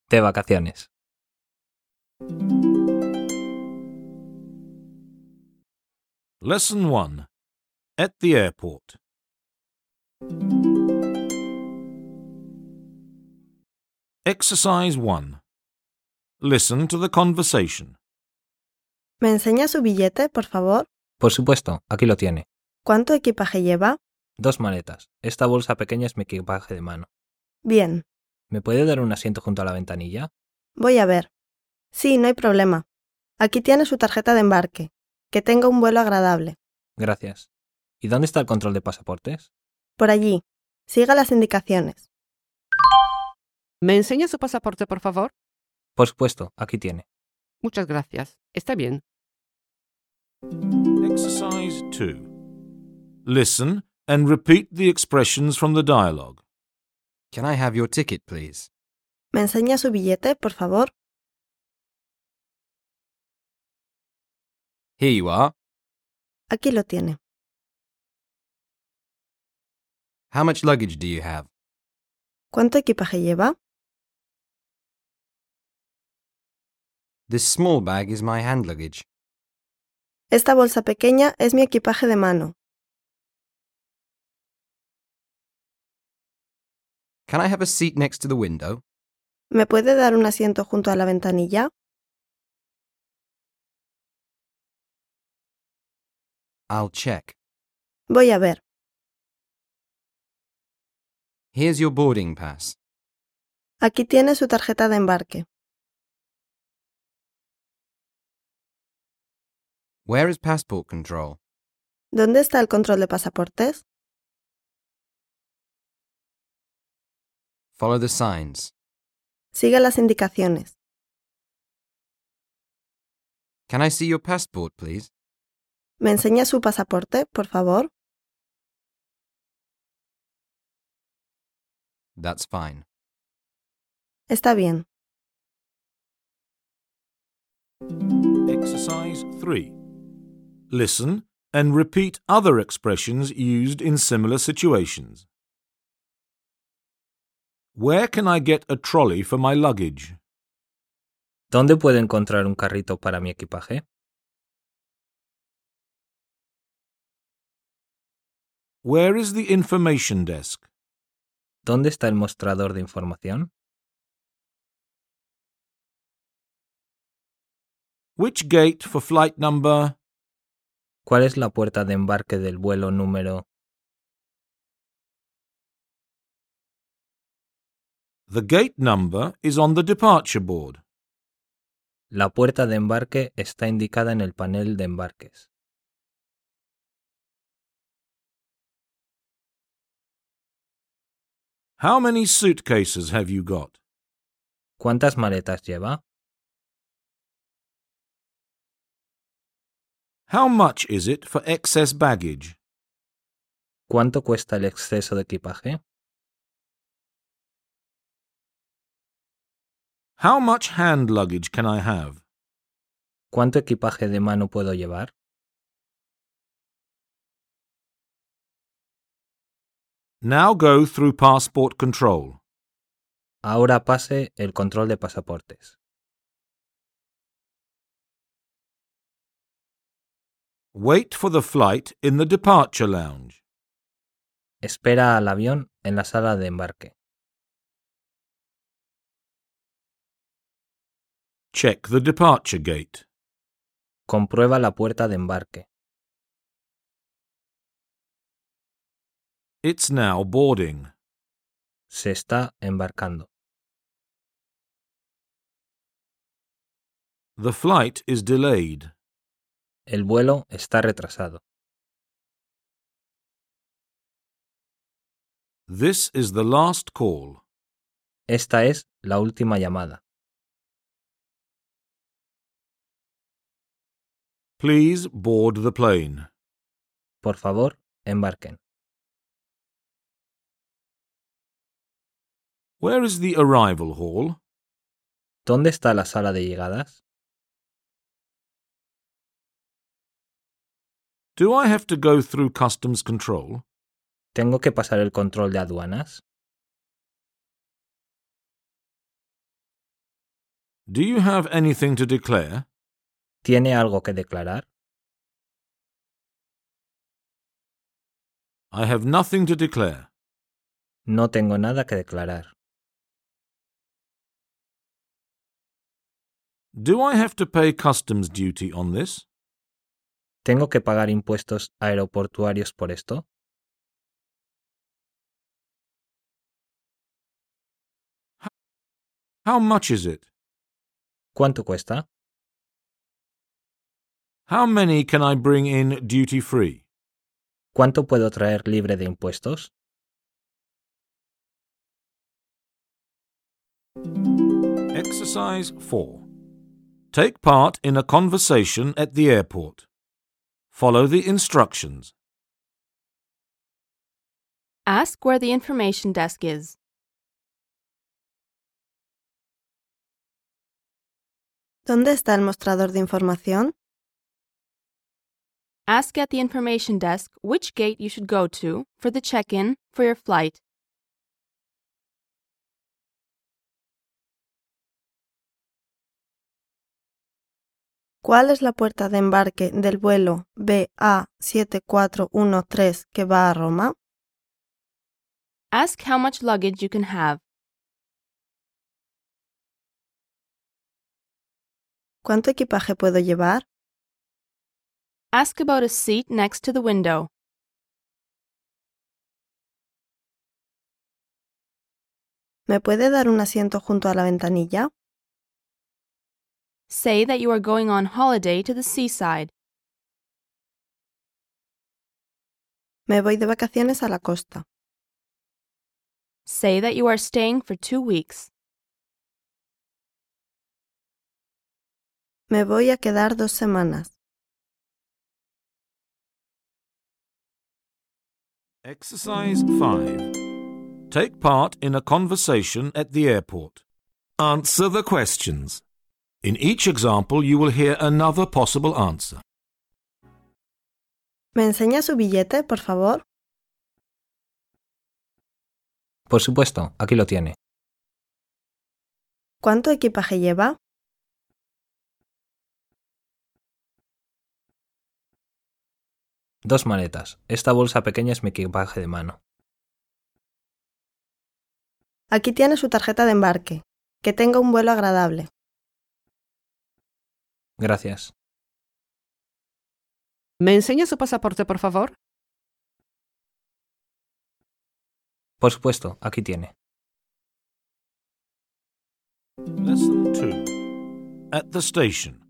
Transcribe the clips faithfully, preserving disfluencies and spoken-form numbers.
de vacaciones. Lesson one. At the airport. Exercise one. Listen to the conversation. ¿Me enseña su billete, por favor? Por supuesto, aquí lo tiene. ¿Cuánto equipaje lleva? Dos maletas. Esta bolsa pequeña es mi equipaje de mano. Bien, ¿Me puede dar un asiento junto a la ventanilla? voy a ver. Sí, no hay problema. Aquí tiene su tarjeta de embarque. Que tenga un vuelo agradable. Gracias. ¿Y dónde está el control de pasaportes? Por allí. Siga las indicaciones. ¿Me enseña su pasaporte, por favor? Por supuesto, aquí tiene. Muchas gracias. Está bien. Exercise two. Listen and repeat the expressions from the dialogue. Can I have your ticket, please? ¿Me enseña su billete, por favor? Here you are. Aquí lo tiene. How much luggage do you have? ¿Cuánto equipaje lleva? This small bag is my hand luggage. Esta bolsa pequeña es mi equipaje de mano. Can I have a seat next to the window? ¿Me puede dar un asiento junto a la ventanilla? I'll check. Voy a ver. Here's your boarding pass. Aquí tiene su tarjeta de embarque. Where is passport control? ¿Dónde está el control de pasaportes? Follow the signs. Siga las indicaciones. Can I see your passport, please? ¿Me enseña su pasaporte, por favor? That's fine. Está bien. Exercise three. Listen and repeat other expressions used in similar situations. Where can I get a trolley for my luggage? ¿Dónde puedo encontrar un carrito para mi equipaje? Where is the information desk? ¿Dónde está el mostrador de información? Which gate for flight number? ¿Cuál es la puerta de embarque del vuelo número? The gate number is on the departure board. La puerta de embarque está indicada en el panel de embarques. How many suitcases have you got? ¿Cuántas maletas lleva? How much is it for excess baggage? ¿Cuánto cuesta el exceso de equipaje? How much hand luggage can I have? ¿Cuánto equipaje de mano puedo llevar? Now go through passport control. Ahora pase el control de pasaportes. Wait for the flight in the departure lounge. Espera al avión en la sala de embarque. Check the departure gate. Comprueba la puerta de embarque. It's now boarding. Se está embarcando. The flight is delayed. El vuelo está retrasado. This is the last call. Esta es la última llamada. Please board the plane. Por favor, embarquen. Where is the arrival hall? ¿Dónde está la sala de llegadas? Do I have to go through customs control? ¿Tengo que pasar el control de aduanas? Do you have anything to declare? ¿Tiene algo que declarar? I have nothing to declare. No tengo nada que declarar. Do I have to pay customs duty on this? ¿Tengo que pagar impuestos aeroportuarios por esto? How much is it? ¿Cuánto cuesta? How many can I bring in duty-free? ¿Cuánto puedo traer libre de impuestos? Exercise four. Take part in a conversation at the airport. Follow the instructions. Ask where the information desk is. ¿Dónde está el mostrador de información? Ask at the information desk which gate you should go to for the check-in for your flight. ¿Cuál es la puerta de embarque del vuelo B A siete cuatro uno tres que va a Roma? Ask how much luggage you can have. ¿Cuánto equipaje puedo llevar? Ask about a seat next to the window. ¿Me puede dar un asiento junto a la ventanilla? Say that you are going on holiday to the seaside. Me voy de vacaciones a la costa. Say that you are staying for two weeks. Me voy a quedar dos semanas. Exercise five. Take part in a conversation at the airport. Answer the questions. In each example, you will hear another possible answer. ¿Me enseña su billete, por favor? Por supuesto, aquí lo tiene. ¿Cuánto equipaje lleva? Dos maletas. Esta bolsa pequeña es mi equipaje de mano. Aquí tiene su tarjeta de embarque. Que tenga un vuelo agradable. Gracias. ¿Me enseña su pasaporte, por favor? Por supuesto, aquí tiene. Lesson two. At the station.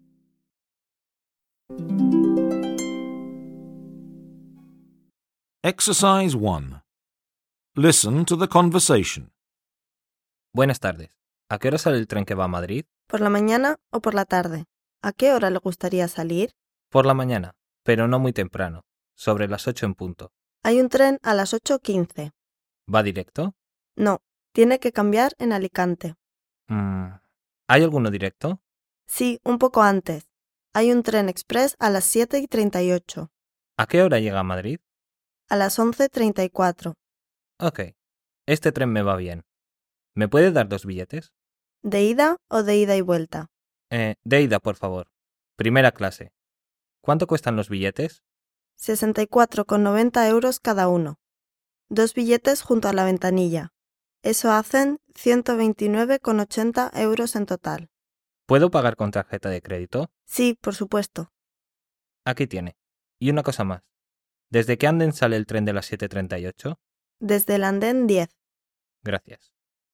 Exercise one. Listen to the conversation. Buenas tardes. ¿A qué hora sale el tren que va a Madrid? ¿Por la mañana o por la tarde? ¿A qué hora le gustaría salir? Por la mañana, pero no muy temprano. Sobre las ocho en punto. Hay un tren a las ocho quince. ¿Va directo? No, tiene que cambiar en Alicante. Mm, ¿Hay alguno directo? Sí, un poco antes. Hay un tren express a las siete y treinta y ocho. ¿A qué hora llega a Madrid? A las once treinta y cuatro. Ok, este tren me va bien. ¿Me puede dar dos billetes? ¿De ida o de ida y vuelta? Eh, de ida, por favor. Primera clase. ¿Cuánto cuestan los billetes? sesenta y cuatro con noventa euros cada uno. Dos billetes junto a la ventanilla. Eso hacen ciento veintinueve con ochenta euros en total. ¿Puedo pagar con tarjeta de crédito? Sí, por supuesto. Aquí tiene. Y una cosa más. ¿Desde qué andén sale el tren de las siete treinta y ocho? Desde el andén diez. Gracias.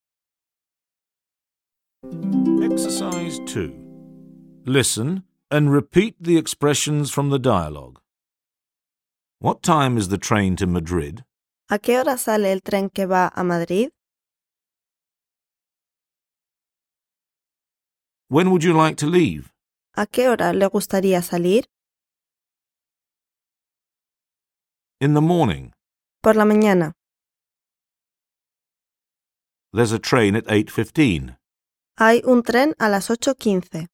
Exercise two. Listen and repeat the expressions from the dialogue. What time is the train to Madrid? ¿A qué hora sale el tren que va a Madrid? When would you like to leave? ¿A qué hora le gustaría salir? In the morning. Por la mañana. There's a train at eight fifteen. Hay un tren a las ocho quince.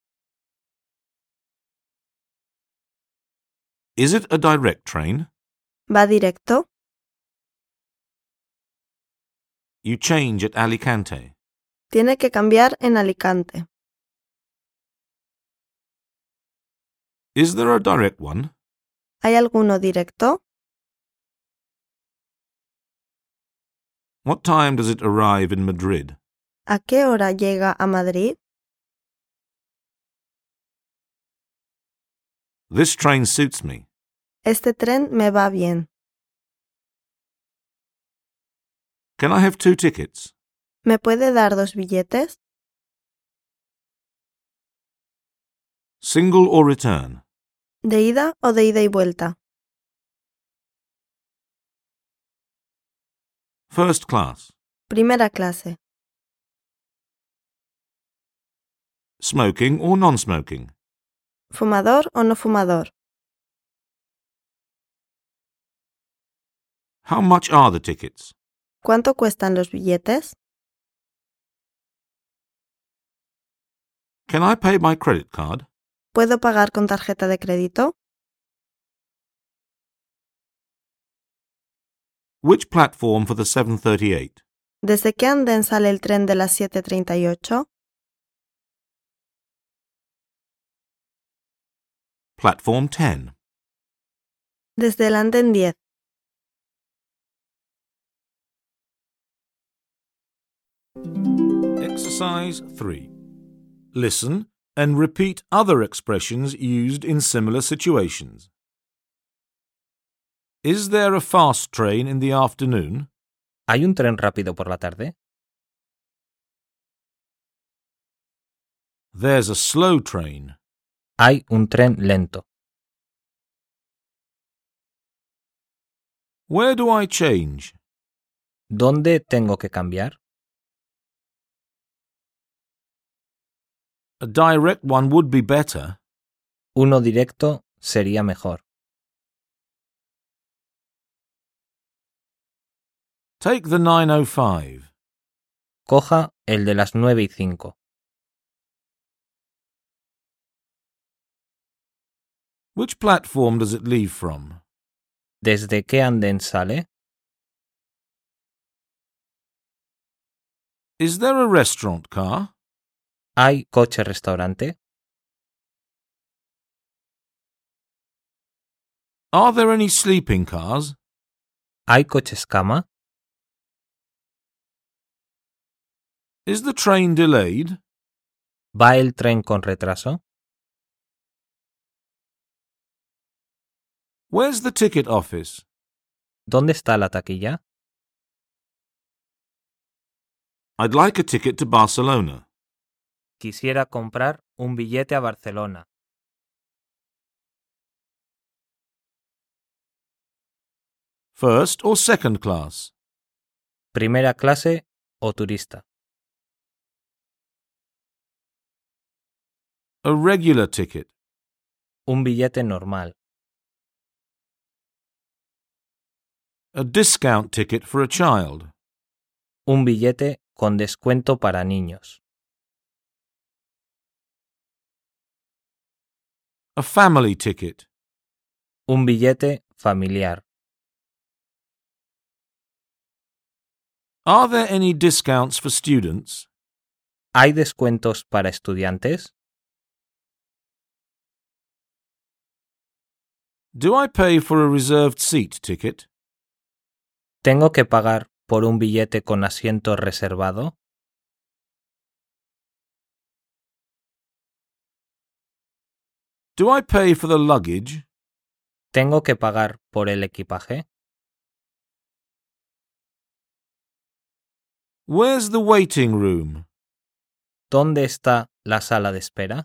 Is it a direct train? ¿Va directo? You change at Alicante. Tiene que cambiar en Alicante. Is there a direct one? ¿Hay alguno directo? What time does it arrive in Madrid? ¿A qué hora llega a Madrid? This train suits me. Este tren me va bien. Can I have two tickets? ¿Me puede dar dos billetes? Single or return? ¿De ida o de ida y vuelta? First class. Primera clase. Smoking or non-smoking? ¿Fumador o no fumador? How much are the tickets? ¿Cuánto cuestan los billetes? Can I pay by credit card? ¿Puedo pagar con tarjeta de crédito? Which platform for the seven thirty-eight? ¿Desde qué andén sale el tren de las siete treinta y ocho? Platform ten. Desde el andén diez. Exercise three. Listen and repeat other expressions used in similar situations. Is there a fast train in the afternoon? ¿Hay un tren rápido por la tarde? There's a slow train. Hay un tren lento. Where do I change? ¿Dónde tengo que cambiar? A direct one would be better. Uno directo sería mejor. Take the nine oh five. Coja el de las nueve y cinco. Which platform does it leave from? ¿Desde qué andén sale? Is there a restaurant car? ¿Hay coche-restaurante? Are there any sleeping cars? ¿Hay coches cama? Is the train delayed? ¿Va el tren con retraso? Where's the ticket office? ¿Dónde está la taquilla? I'd like a ticket to Barcelona. Quisiera comprar un billete a Barcelona. First or second class? ¿Primera clase o turista? A regular ticket. Un billete normal. A discount ticket for a child. Un billete con descuento para niños. A family ticket. Un billete familiar. Are there any discounts for students? ¿Hay descuentos para estudiantes? Do I pay for a reserved seat ticket? ¿Tengo que pagar por un billete con asiento reservado? Do I pay for the luggage? ¿Tengo que pagar por el equipaje? Where's the waiting room? ¿Dónde está la sala de espera?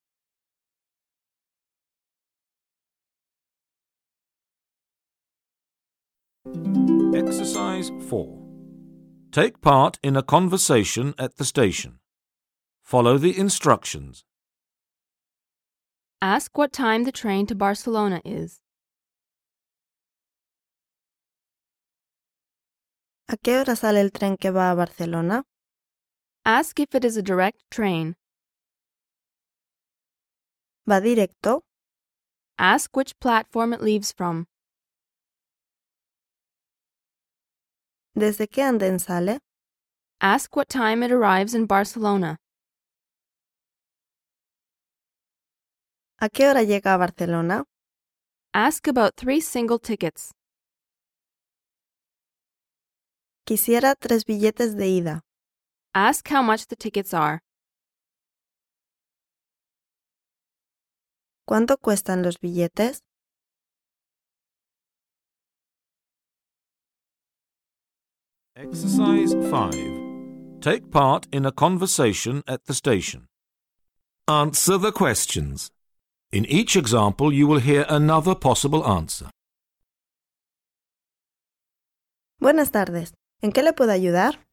Exercise four. Take part in a conversation at the station. Follow the instructions. Ask what time the train to Barcelona is. ¿A qué hora sale el tren que va a Barcelona? Ask if it is a direct train. ¿Va directo? Ask which platform it leaves from. ¿Desde qué andén sale? Ask what time it arrives in Barcelona. ¿A qué hora llega a Barcelona? Ask about three single tickets. Quisiera tres billetes de ida. Ask how much the tickets are. ¿Cuánto cuestan los billetes? Exercise five. Take part in a conversation at the station. Answer the questions. In each example, you will hear another possible answer. Buenas tardes. ¿En qué le puedo ayudar?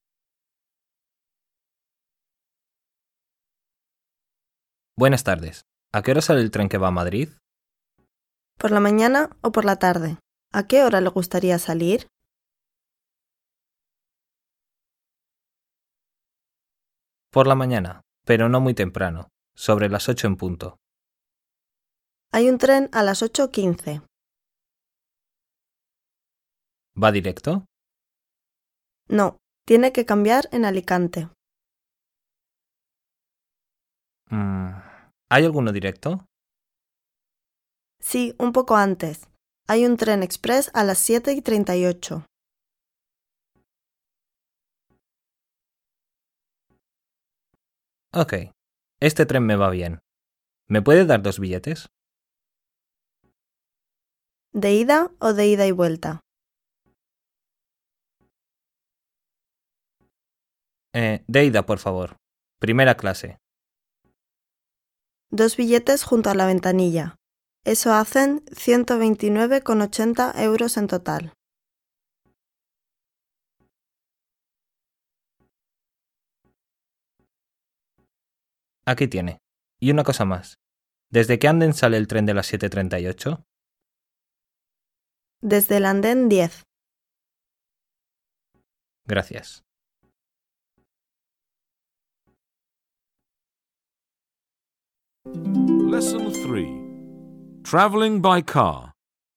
Buenas tardes. ¿A qué hora sale el tren que va a Madrid? ¿Por la mañana o por la tarde? ¿A qué hora le gustaría salir? Por la mañana, pero no muy temprano, sobre las ocho en punto. Hay un tren a las ocho quince. ¿Va directo? No, tiene que cambiar en Alicante. Mm, ¿Hay alguno directo? Sí, un poco antes. Hay un tren express a las siete y treinta y ocho. Ok, este tren me va bien. ¿Me puede dar dos billetes? ¿De ida o de ida y vuelta? Eh, de ida, por favor. Primera clase. Dos billetes junto a la ventanilla. Eso hacen ciento veintinueve con ochenta euros en total. Aquí tiene. Y una cosa más. ¿Desde qué anden sale el tren de las siete treinta y ocho? Desde el andén diez. Gracias. Lesson three. Travelling by car.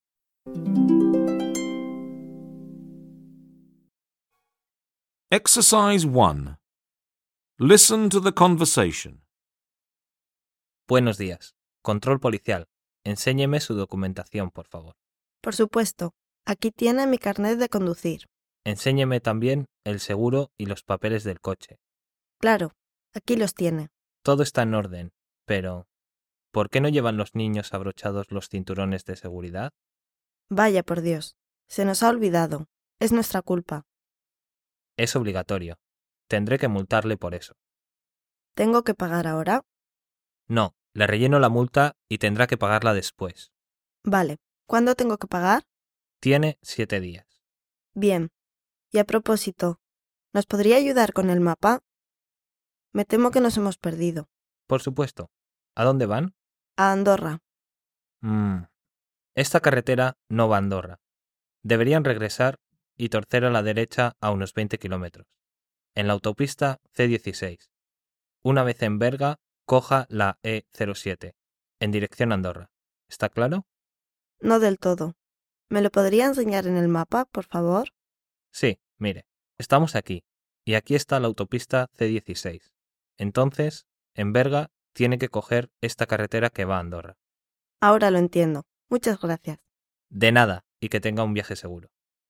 Exercise one. Listen to the conversation. Buenos días. Control policial. Enséñeme su documentación, por favor. Por supuesto. Aquí tiene mi carnet de conducir. Enséñeme también el seguro y los papeles del coche. Claro, aquí los tiene. Todo está en orden, pero ¿por qué no llevan los niños abrochados los cinturones de seguridad? Vaya por Dios. Se nos ha olvidado. Es nuestra culpa. Es obligatorio. Tendré que multarle por eso. ¿Tengo que pagar ahora? No, le relleno la multa y tendrá que pagarla después. Vale. ¿Cuándo tengo que pagar? Tiene siete días. Bien. Y a propósito, ¿nos podría ayudar con el mapa? Me temo que nos hemos perdido. Por supuesto. ¿A dónde van? A Andorra. Mm. Esta carretera no va a Andorra. Deberían regresar y torcer a la derecha a unos veinte kilómetros. En la autopista ce dieciséis. Una vez en Berga, coja la e cero siete, en dirección a Andorra. ¿Está claro? No del todo. ¿Me lo podría enseñar en el mapa, por favor? Sí, mire, estamos aquí, y aquí está la autopista ce dieciséis. Entonces, en Berga, tiene que coger esta carretera que va a Andorra. Ahora lo entiendo. Muchas gracias. De nada, y que tenga un viaje seguro.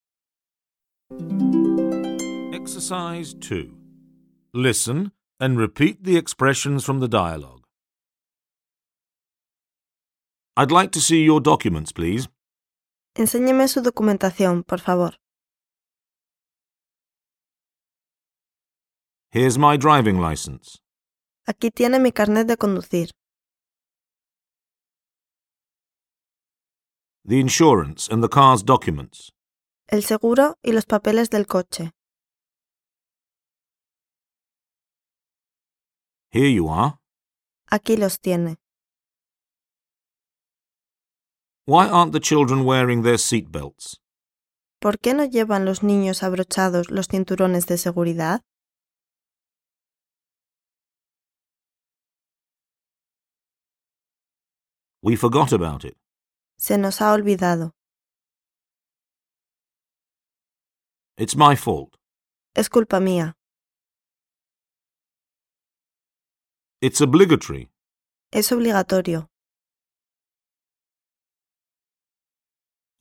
Exercise two. Listen and repeat the expressions from the dialogue. I'd like to see your documents, please. Enséñeme su documentación, por favor. Here's my driving license. Aquí tiene mi carnet de conducir. The insurance and the car's documents. El seguro y los papeles del coche. Here you are. Aquí los tiene. Why aren't the children wearing their seat belts? ¿Por qué no llevan los niños abrochados los cinturones de seguridad? We forgot about it. Se nos ha olvidado. It's my fault. Es culpa mía. It's obligatory. Es obligatorio.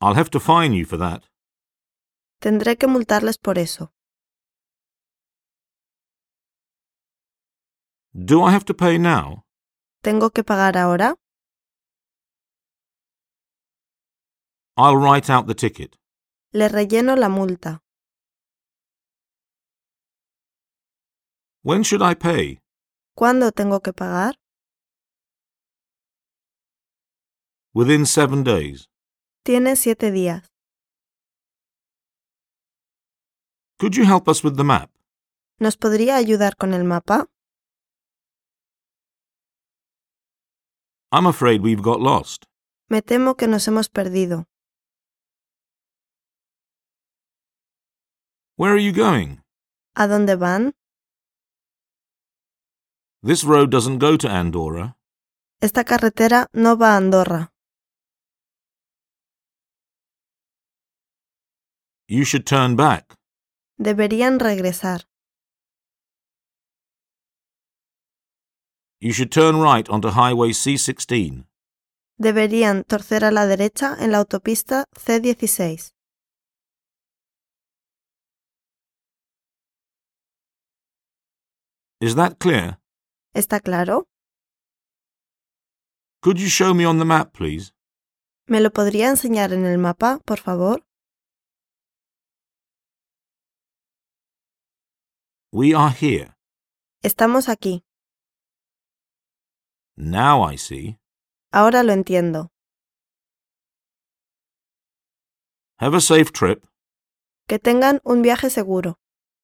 I'll have to fine you for that. Tendré que multarles por eso. Do I have to pay now? ¿Tengo que pagar ahora? I'll write out the ticket. Le relleno la multa. When should I pay? ¿Cuándo tengo que pagar? Within seven days. Tiene siete días. Could you help us with the map? ¿Nos podría ayudar con el mapa? I'm afraid we've got lost. Me temo que nos hemos perdido. Where are you going? ¿A dónde van? This road doesn't go to Andorra. Esta carretera no va a Andorra. You should turn back. Deberían regresar. You should turn right onto Highway C sixteen. Deberían torcer a la derecha en la autopista C dieciséis. Is that clear? ¿Está claro? Could you show me on the map, please? ¿Me lo podría enseñar en el mapa, por favor? We are here. Estamos aquí. Now I see. Ahora lo entiendo. Have a safe trip. Que tengan un viaje seguro.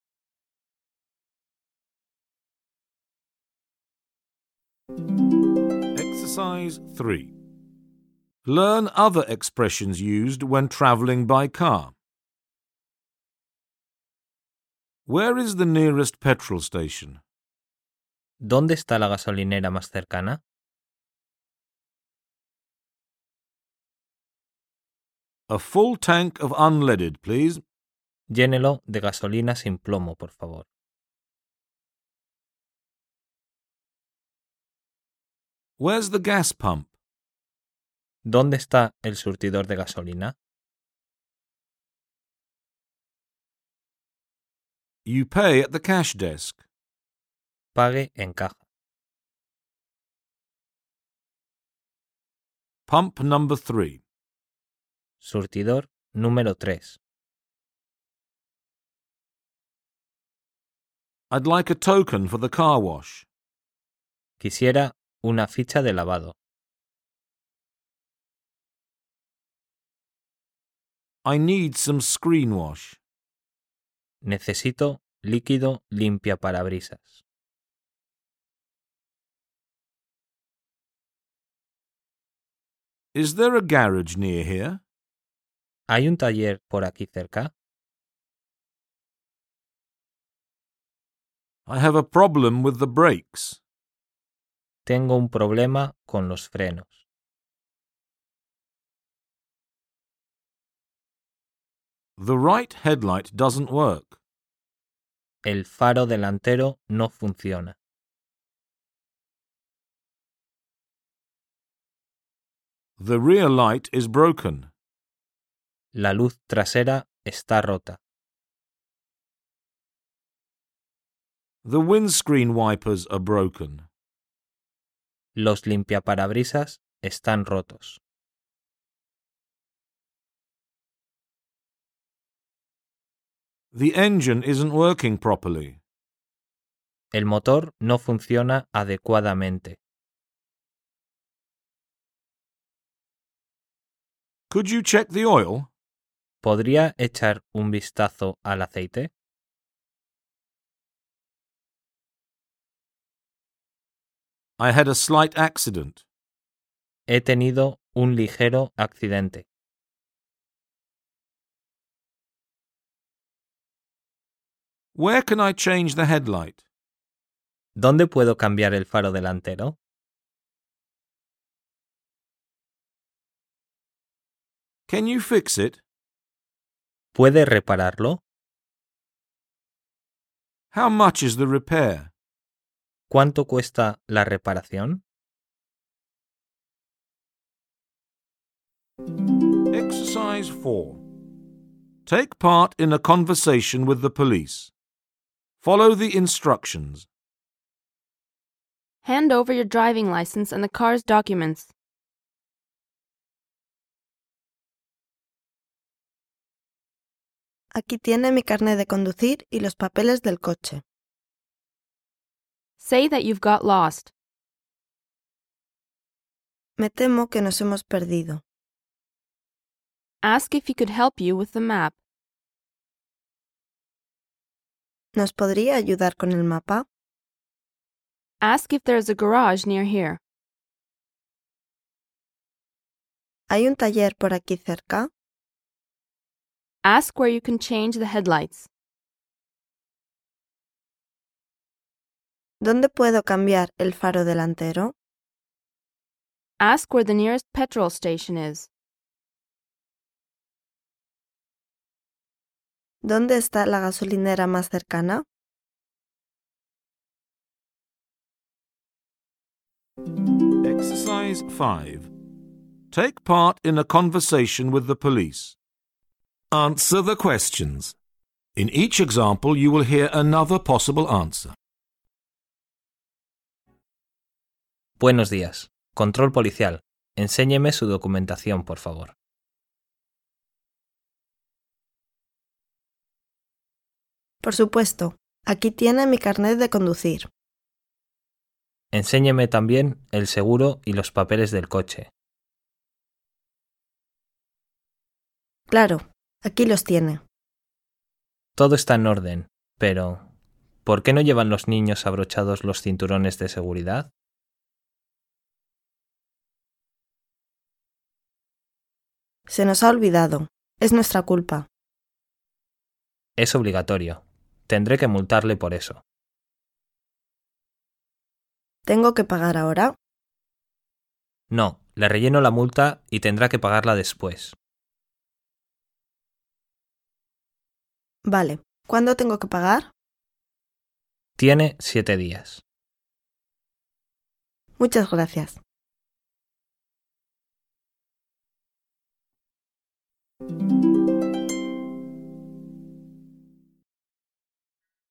Exercise three. Learn other expressions used when travelling by car. Where is the nearest petrol station? ¿Dónde está la gasolinera más cercana? A full tank of unleaded, please. Llénelo de gasolina sin plomo, por favor. Where's the gas pump? ¿Dónde está el surtidor de gasolina? You pay at the cash desk. Pague en caja. Pump number three. Surtidor número tres. I'd like a token for the car wash. Quisiera una ficha de lavado. I need some screen wash. Necesito líquido limpiaparabrisas. Is there a garage near here? ¿Hay un taller por aquí cerca? I have a problem with the brakes. Tengo un problema con los frenos. The right headlight doesn't work. El faro delantero no funciona. The rear light is broken. La luz trasera está rota. The windscreen wipers are broken. Los limpiaparabrisas están rotos. The engine isn't working properly. El motor no funciona adecuadamente. Could you check the oil? ¿Podría echar un vistazo al aceite? I had a slight accident. He tenido un ligero accidente. Where can I change the headlight? ¿Dónde puedo cambiar el faro delantero? Can you fix it? ¿Puede repararlo? How much is the repair? ¿Cuánto cuesta la reparación? Exercise four. Take part in a conversation with the police. Follow the instructions. Hand over your driving license and the car's documents. Aquí tiene mi carnet de conducir y los papeles del coche. Say that you've got lost. Me temo que nos hemos perdido. Ask if he could help you with the map. ¿Nos podría ayudar con el mapa? Ask if there is a garage near here. ¿Hay un taller por aquí cerca? Ask where you can change the headlights. ¿Dónde puedo cambiar el faro delantero? Ask where the nearest petrol station is. ¿Dónde está la gasolinera más cercana? Exercise five. Take part in a conversation with the police. Answer the questions. In each example, you will hear another possible answer. Buenos días. Control policial. Enséñeme su documentación, por favor. Por supuesto. Aquí tiene mi carnet de conducir. Enséñeme también el seguro y los papeles del coche. Claro, aquí los tiene. Todo está en orden, pero ¿por qué no llevan los niños abrochados los cinturones de seguridad? Se nos ha olvidado. Es nuestra culpa. Es obligatorio. Tendré que multarle por eso. ¿Tengo que pagar ahora? No, le relleno la multa y tendrá que pagarla después. Vale. ¿Cuándo tengo que pagar? Tiene siete días. Muchas gracias. Thank you.